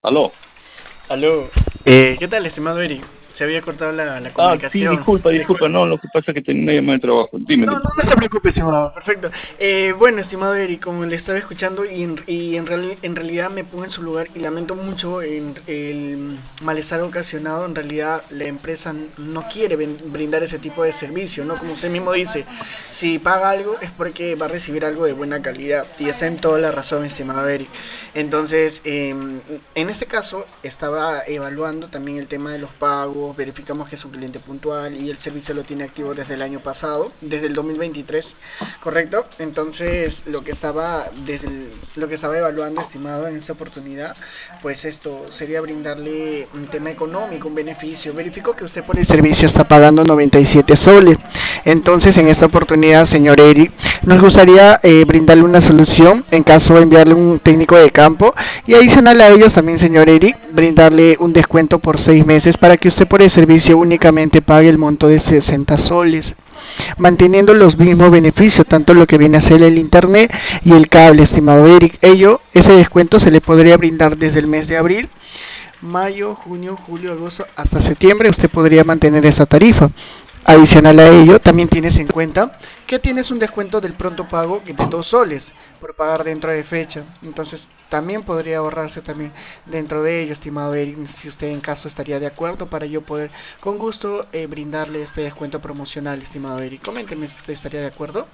Aló. Aló, ¿qué tal, estimado Eric? Se había cortado la Ah, sí, comunicación. disculpa, no, lo que pasa es que tenía una llamada de trabajo. Dime, No, dime. no se preocupe, estimado, perfecto. Bueno, estimado Eric, como le estaba escuchando en realidad me pongo en su lugar y lamento mucho el malestar ocasionado. En realidad la empresa no quiere brindar ese tipo de servicio, ¿no? Como usted mismo dice, si paga algo es porque va a recibir algo de buena calidad y está en toda la razón, estimado Eric. Entonces, en este caso estaba evaluando también el tema de los pagos, verificamos que es un cliente puntual y el servicio lo tiene activo desde el año pasado, desde el 2023, ¿correcto? Entonces, lo que estaba evaluando, estimado, en esta oportunidad, pues esto sería brindarle un tema económico, un beneficio. Verifico que usted por el servicio está pagando 97 soles. Entonces, en esta oportunidad, señor Eric, nos gustaría brindarle una solución en caso de enviarle un técnico de campo y adicional a ellos también, señor Eric, brindarle un descuento por 6 meses para que usted por el servicio únicamente pague el monto de 60 soles, manteniendo los mismos beneficios, tanto lo que viene a ser el internet y el cable, estimado Eric. Ese descuento se le podría brindar desde el mes de abril, mayo, junio, julio, agosto hasta septiembre. Usted podría mantener esa tarifa. Adicional a ello, también tienes en cuenta que tienes un descuento del pronto pago de 2 soles por pagar dentro de fecha. Entonces, también podría ahorrarse también dentro de ello, estimado Eric, si usted en caso estaría de acuerdo para yo poder con gusto brindarle este descuento promocional, estimado Eric. Coménteme si usted estaría de acuerdo.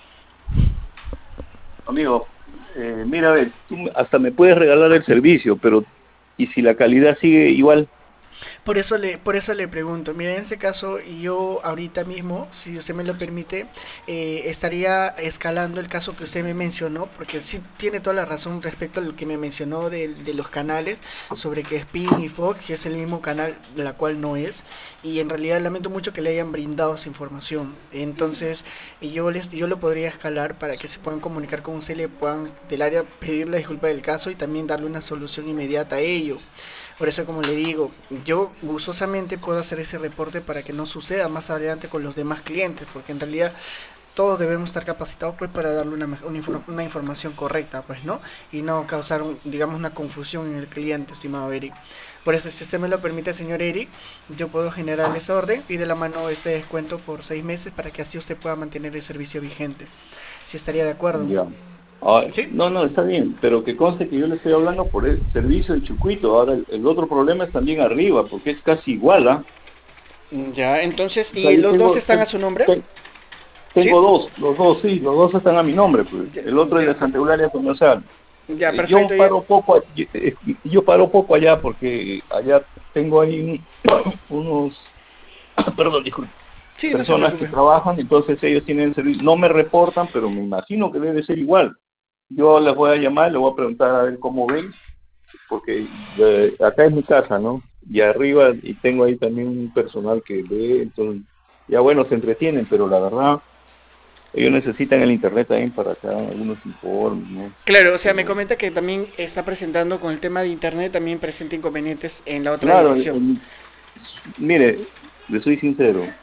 Amigo, mira, a ver, hasta me puedes regalar el servicio, pero ¿y si la calidad sigue igual? Por eso le pregunto, mira, en este caso yo ahorita mismo, si usted me lo permite, estaría escalando el caso que usted me mencionó, porque sí tiene toda la razón respecto a lo que me mencionó de los canales, sobre que es PIN y Fox, que es el mismo canal, la cual no es, y en realidad lamento mucho que le hayan brindado esa información. Entonces, yo lo podría escalar para que se puedan comunicar con usted, le puedan del área pedir la disculpa del caso y también darle una solución inmediata a ello. Por eso, como le digo, yo gustosamente puedo hacer ese reporte para que no suceda más adelante con los demás clientes, porque en realidad todos debemos estar capacitados pues para darle una información correcta, pues, ¿no? Y no causar, digamos, una confusión en el cliente, estimado Eric. Por eso, si usted me lo permite, señor Eric, yo puedo generar esa orden y de la mano este descuento por 6 meses para que así usted pueda mantener el servicio vigente. Si estaría de acuerdo. Ya. Ah, ¿Sí? no, no, está bien, pero que conste que yo le estoy hablando por el servicio del Chucuito. Ahora, el otro problema es también arriba, porque es casi igual, ¿ah? Ya, entonces, O sea, ¿y los dos están a su nombre? ¿Sí? tengo dos, los dos, sí, los dos están a mi nombre, pues. Ya, El otro es de ya, Santa Eulalia Comercial. ya, Yo perfecto. Ya. paro poco, yo paro poco allá porque allá tengo ahí unos, perdón, disculpe, Sí, no se personas que preocupe. trabajan, entonces ellos tienen servicio, no me reportan, pero me imagino que debe ser igual. Yo les voy a llamar, les voy a preguntar a ver cómo ven, porque acá es mi casa, ¿no? Y arriba, y tengo ahí también un personal que ve, entonces, ya bueno, se entretienen, pero la verdad, ellos necesitan el internet también para que hagan algunos informes, ¿no? Claro, o sea, me Pero, comenta que también está presentando con el tema de internet, también presenta inconvenientes en la otra claro, dirección. mire, le soy sincero,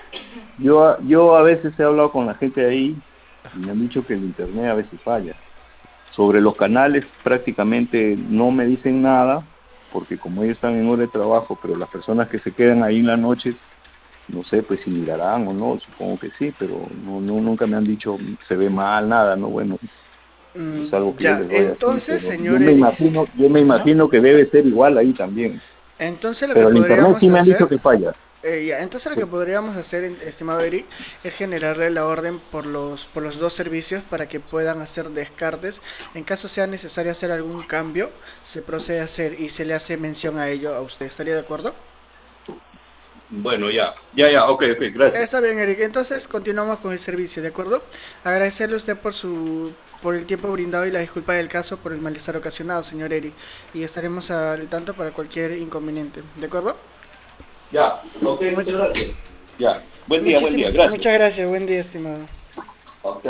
yo a veces he hablado con la gente de ahí y me han dicho que el internet a veces falla. Sobre los canales prácticamente no me dicen nada, porque como ellos están en hora de trabajo, pero las personas que se quedan ahí en la noche, no sé, pues si mirarán o no, supongo que sí, pero nunca me han dicho se ve mal, nada, no, bueno, es algo que yo Ya, les doy así, entonces, pero señor Eric, yo me ajá. imagino que debe ser igual ahí también. Entonces lo que Pero el internet podríamos sí me han dicho hacer, que falla. entonces lo que podríamos hacer, estimado Eric, es generarle la orden por los dos servicios para que puedan hacer descartes. En caso sea necesario hacer algún cambio, se procede a hacer y se le hace mención a ello a usted. ¿Estaría de acuerdo? Bueno, ya, ok, gracias. Está bien, Eric. Entonces continuamos con el servicio, ¿de acuerdo? Agradecerle a usted por el tiempo brindado y la disculpa del caso por el malestar ocasionado, señor Eric. Y estaremos al tanto para cualquier inconveniente, ¿de acuerdo? Ya, ok, muchas Much- gracias. Ya, buen día, muchas gracias. gracias. Buen día, estimado.